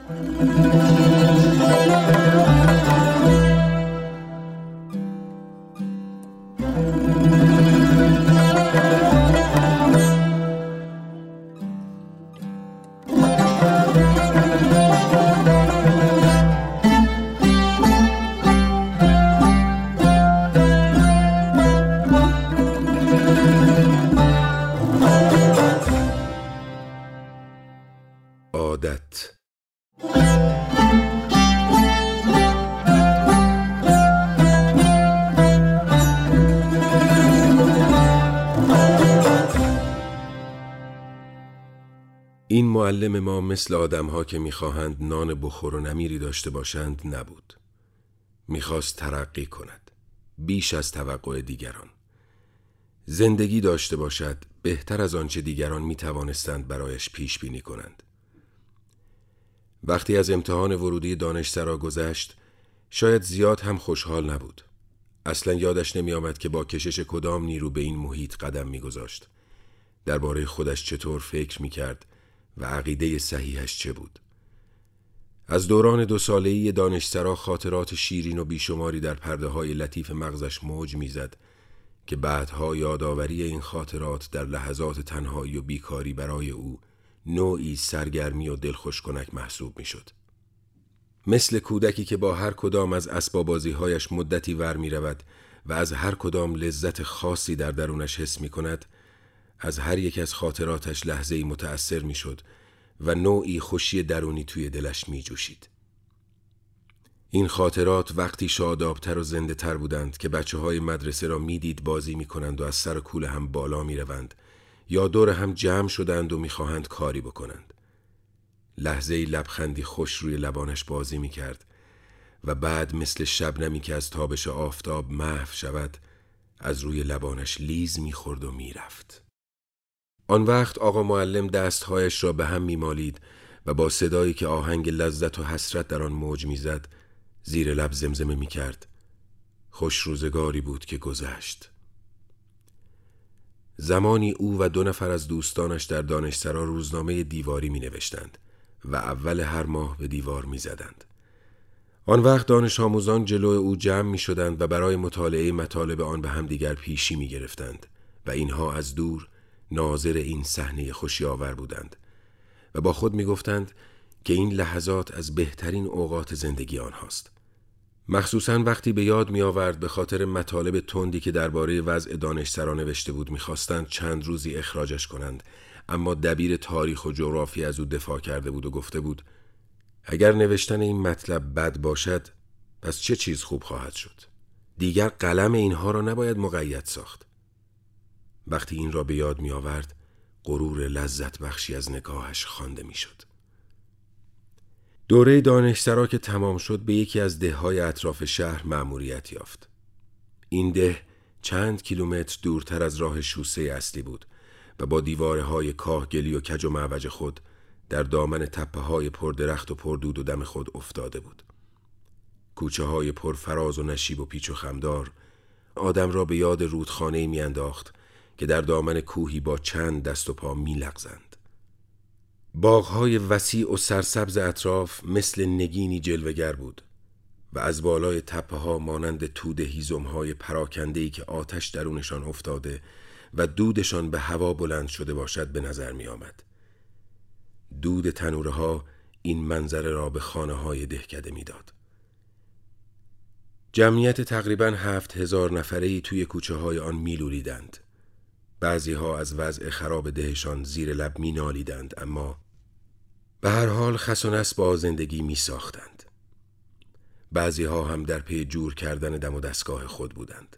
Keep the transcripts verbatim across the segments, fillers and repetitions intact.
عادت. این معلم ما مثل آدم‌ها که می‌خواهند نان بخور و نمیری داشته باشند نبود. می‌خواست ترقی کند، بیش از توقع دیگران. زندگی داشته باشد بهتر از آنچه دیگران می‌توانستند برایش پیش بینی کنند. وقتی از امتحان ورودی دانشسرا گذشت، شاید زیاد هم خوشحال نبود. اصلا یادش نمی آمد که با کشش کدام نیرو به این محیط قدم می گذاشت. درباره خودش چطور فکر می کرد و عقیده صحیحش چه بود. از دوران دو ساله‌ای دانشسرا خاطرات شیرین و بیشماری در پرده های لطیف مغزش موج می زد که بعدها یادآوری این خاطرات در لحظات تنهایی و بیکاری برای او نوعی سرگرمی و دلخوش کنک محسوب می شد. مثل کودکی که با هر کدام از اسباب‌بازی‌هایش مدتی ور می رود و از هر کدام لذت خاصی در درونش حس می کند، از هر یک از خاطراتش لحظه‌ای متأثر می شد و نوعی خوشی درونی توی دلش می جوشید. این خاطرات وقتی شادابتر و زنده تر بودند که بچه های مدرسه را می دید بازی می کنند و از سر کوله هم بالا می روند یا دور هم جمع شدند و می خواهند کاری بکنند. لحظه‌ای لبخندی خوش روی لبانش بازی می کرد و بعد مثل شبنمی که از تابش آفتاب محو شود از روی لبانش لیز می خورد و می رفت. آن وقت آقا معلم دستهایش را به هم می مالید و با صدایی که آهنگ لذت و حسرت در آن موج می زد زیر لب زمزمه می کرد: خوش روزگاری بود که گذشت. زمانی او و دو نفر از دوستانش در دانشسرا روزنامه دیواری می نوشتند و اول هر ماه به دیوار می زدند. آن وقت دانش آموزان جلو او جمع می شدند و برای مطالعه مطالب آن به هم دیگر پیشی می گرفتند و اینها از دور ناظر این صحنه خوشی آور بودند و با خود می گفتند که این لحظات از بهترین اوقات زندگی آنهاست. مخصوصاً وقتی به یاد می آورد به خاطر مطالب تندی که درباره وضع دانشسرا نوشته بود می‌خواستند چند روزی اخراجش کنند، اما دبیر تاریخ و جغرافی از او دفاع کرده بود و گفته بود اگر نوشتن این مطلب بد باشد پس چه چیز خوب خواهد شد؟ دیگر قلم اینها را نباید مقید ساخت. وقتی این را به یاد می آورد غرور لذت بخشی از نگاهش خوانده می شد. دوره دانشسرا که تمام شد به یکی از دههای اطراف شهر مأموریت یافت. این ده چند کیلومتر دورتر از راه شوسه اصلی بود و با دیوارهای کاهگلی و کج و معوج خود در دامن تپه‌های پر درخت و پر دود و دم خود افتاده بود. کوچه‌های پر فراز و نشیب و پیچ و خمدار آدم را به یاد رودخانه‌ای می‌انداخت که در دامن کوهی با چند دست و پا می‌لغزند. باغ‌های وسیع و سرسبز اطراف مثل نگینی جلوه‌گر بود و از بالای تپه‌ها مانند توده هیزم‌های پراکنده‌ای که آتش درونشان افتاده و دودشان به هوا بلند شده باشد به نظر می آمد. دود تنورها این منظره را به خانه‌های دهکده می داد. جمعیت تقریباً هفت هزار نفره‌ای توی کوچه‌های آن می لولیدند. بعضی‌ها از وضع خراب دهشان زیر لب می نالیدند، اما به هر حال خس و نس با زندگی می ساختند. بعضی‌ها هم در پی جور کردن دم و دستگاه خود بودند.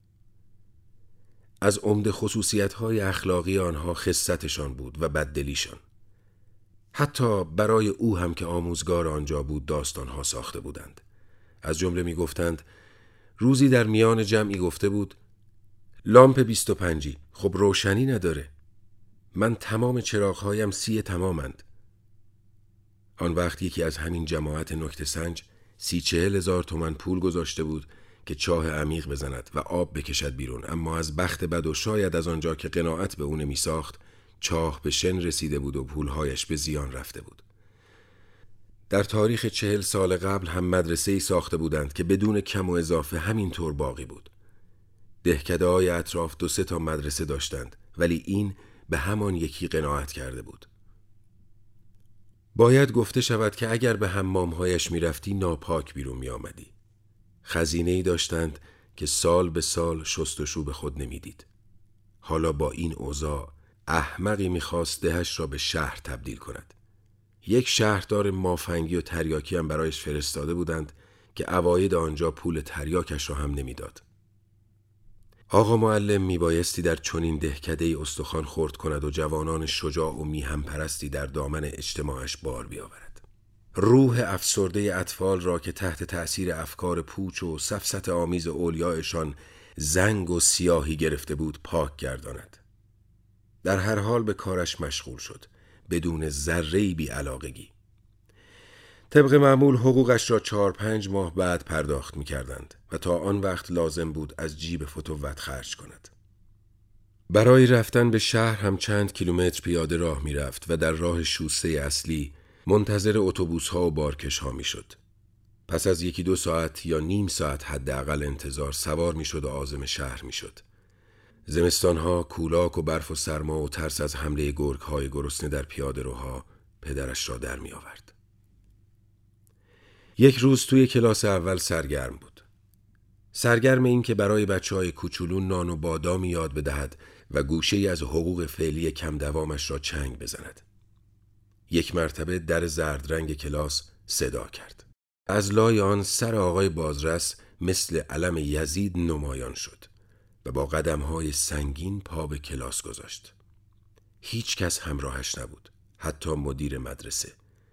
از عمده خصوصیت‌های اخلاقی آنها خستشان بود و بددلیشان. حتی برای او هم که آموزگار آنجا بود داستان‌ها ساخته بودند. از جمله می گفتند روزی در میان جمعی گفته بود لامپ بیست و پنجی، خب روشنی نداره. من تمام چراغ‌هایم سی تمامند. آن وقت یکی از همین جماعت نکته سنج سی چهل هزار تومن پول گذاشته بود که چاه عمیق بزند و آب بکشد بیرون، اما از بخت بد و شاید از آنجا که قناعت به اون می ساخت چاه به شن رسیده بود و پولهایش به زیان رفته بود. در تاریخ چهل سال قبل هم مدرسه‌ای ساخته بودند که بدون کم و اضافه همینطور باقی بود. دهکده‌های اطراف دو سه تا مدرسه داشتند، ولی این به همان یکی قناعت کرده بود. باید گفته شود که اگر به حمام‌هایش می‌رفتی ناپاک بیرون می‌آمدی. خزینه‌ای داشتند که سال به سال شستشو به خود نمی‌دید. حالا با این اوضاع احمقی می‌خواست دهش را به شهر تبدیل کند. یک شهردار مافنگی و تریاکی هم برایش فرستاده بودند که عواید آنجا پول تریاکش را هم نمی‌داد. آقا معلم میبایستی در چنین دهکده‌ای استخوان خرد کند و جوانان شجاع و میهم پرستی در دامن اجتماعش بار بیاورد. روح افسرده اطفال را که تحت تأثیر افکار پوچ و سفسطه آمیز اولیایشان زنگ و سیاهی گرفته بود پاک گرداند. در هر حال به کارش مشغول شد، بدون ذره‌ای بی‌علاقگی. طبق معمول حقوقش را چهار پنج ماه بعد پرداخت می کردند و تا آن وقت لازم بود از جیب فتوت خرج کند. برای رفتن به شهر هم چند کیلومتر پیاده راه می رفت و در راه شوسه اصلی منتظر اتوبوس ها و بارکش ها می شد. پس از یکی دو ساعت یا نیم ساعت حداقل انتظار سوار می شد و عازم شهر می شد. زمستان ها کولاک و برف و سرما و ترس از حمله گرگ های گرسنه در پیاده روها پدرش را در می آورد. یک روز توی کلاس اول سرگرم بود. سرگرم این که برای بچه‌های کوچولو نان و بادامی یاد بدهد و گوشه‌ای از حقوق فعلی کم دوامش را چنگ بزند. یک مرتبه در زرد رنگ کلاس صدا کرد. از لای آن سر آقای بازرس مثل علم یزید نمایان شد و با قدم‌های سنگین پا به کلاس گذاشت. هیچ کس همراهش نبود، حتی مدیر مدرسه.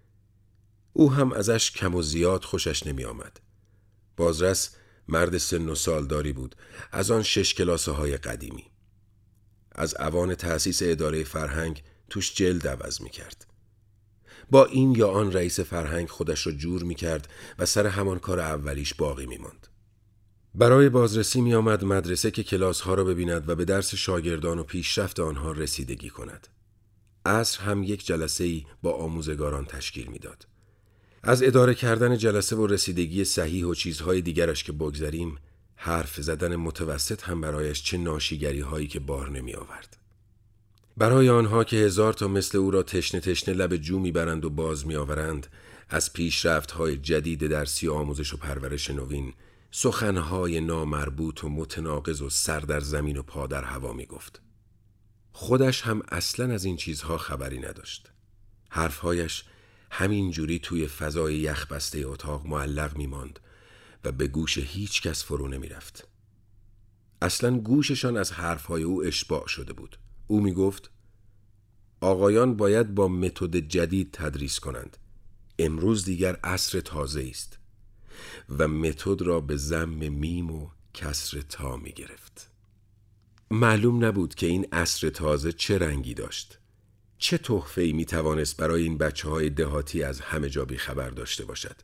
او هم ازش کم و زیاد خوشش نمی آمد. بازرس مرد سن و سالداری بود، از آن شش کلاسه های قدیمی. از اوان تأسیس اداره فرهنگ توش جلد عوض می کرد. با این یا آن رئیس فرهنگ خودش را جور می کرد و سر همان کار اولیش باقی می ماند. برای بازرسی می آمد مدرسه که کلاس ها را ببیند و به درس شاگردان و پیشرفت آنها رسیدگی کند. عصر هم یک جلسه‌ای با آموزگاران تشکیل می داد. از اداره کردن جلسه و رسیدگی صحیح و چیزهای دیگرش که بگذریم، حرف زدن متوسط هم برایش چه ناشیگری هایی که بار نمی آورد. برای آنها که هزار تا مثل او را تشنه تشنه لب جو می برند و باز می آورند، از پیشرفت های جدید درسی و آموزش و پرورش نوین، سخنهای نامربوط و متناقض و سر در زمین و پا در هوا می گفت. خودش هم اصلاً از این چیزها خبری نداشت. حرفهایش همین جوری توی فضای یخبسته اتاق معلق می ماند و به گوش هیچ کس فرو نمی رفت. اصلاً گوششان از حرفهای او اشباع شده بود. او می گفت آقایان باید با متد جدید تدریس کنند. امروز دیگر عصر تازه است و متد را به ضم میم و کسر تا می گرفت. معلوم نبود که این عصر تازه چه رنگی داشت. چه تحفه‌ای می توانست برای این بچه های دهاتی از همه جا بی خبر داشته باشد.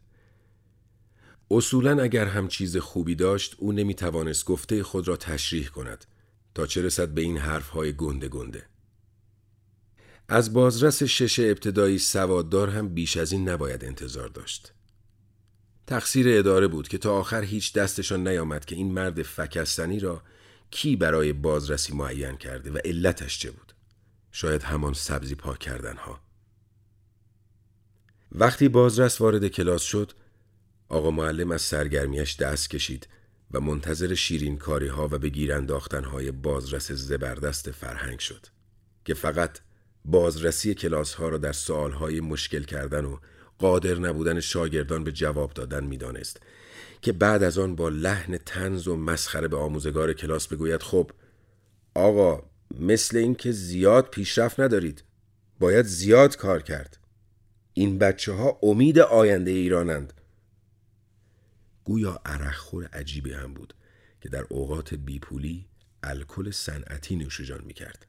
اصولاً اگر هم چیز خوبی داشت او نمی توانست گفته خود را تشریح کند تا چه رسد به این حرف های گنده گنده. از بازرس شش ابتدایی سواددار هم بیش از این نباید انتظار داشت. تقصیر اداره بود که تا آخر هیچ دستشان نیامد که این مرد فکستنی را کی برای بازرسی معین کرده و علتش چه بود. شاید همان سبزی پاک کردن ها. وقتی بازرس وارد کلاس شد، آقا معلم از سرگرمیش دست کشید و منتظر شیرین کاری ها و به گیر انداختن های بازرس زبردست فرهنگ شد که فقط بازرسی کلاس ها را در سوال های مشکل کردن و قادر نبودن شاگردان به جواب دادن می دانست که بعد از آن با لحن طنز و مسخره به آموزگار کلاس بگوید خب آقا مثل این که زیاد پیشرفت ندارید، باید زیاد کار کرد. این بچه ها امید آینده ایرانند. گویا عرقخور عجیبی هم بود که در اوقات بیپولی الکل صنعتی نوشیجان می‌کرد.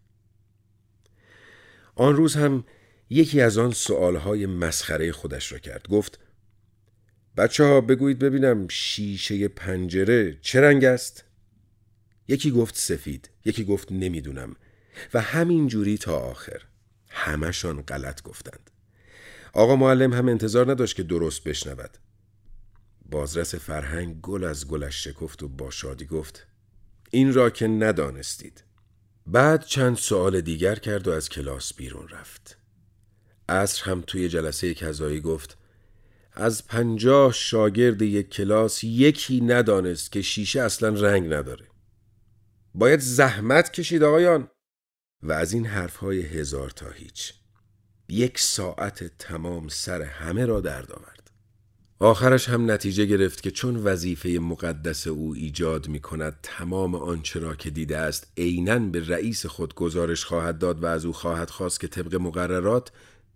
آن روز هم یکی از آن سؤالهای مسخره خودش را کرد. گفت بچه ها بگویید ببینم شیشه پنجره چه رنگ است؟ یکی گفت سفید، یکی گفت نمیدونم و همین جوری تا آخر. همشان غلط گفتند. آقا معلم هم انتظار نداشت که درست بشنود. بازرس فرهنگ گل از گلش شکفت و با شادی گفت این را که ندانستید. بعد چند سوال دیگر کرد و از کلاس بیرون رفت. عصر هم توی جلسه کذایی گفت از پنجاه شاگرد یک کلاس یکی ندانست که شیشه اصلا رنگ نداره. باید زحمت کشید آقایان. و از این حرفهای هزار تا هیچ. یک ساعت تمام سر همه را درد آورد. آخرش هم نتیجه گرفت که چون وظیفه مقدس او ایجاد می کند تمام آنچه را که دیده است عیناً به رئیس خود گزارش خواهد داد و از او خواهد خواست که طبق مقررات.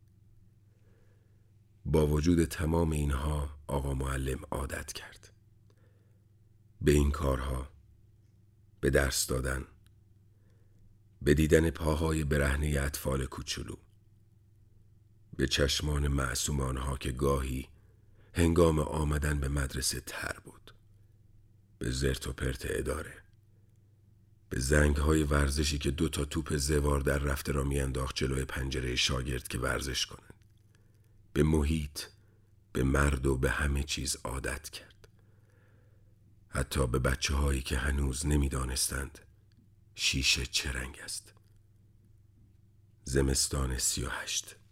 با وجود تمام اینها آقا معلم عادت کرد به این کارها، به درس دادن، به دیدن پاهای برهنه اطفال کوچولو، به چشمان معصومانها که گاهی هنگام آمدن به مدرسه تر بود، به زرت و پرت اداره، به زنگهای ورزشی که دو تا توپ زوار در رفته را میانداخت جلوی پنجره شاگرد که ورزش کنند، به محیط، به مرد و به همه چیز عادت کرد. حتی به بچه هایی که هنوز نمیدانستند شیشه چه رنگ است. زمستان سی و هشت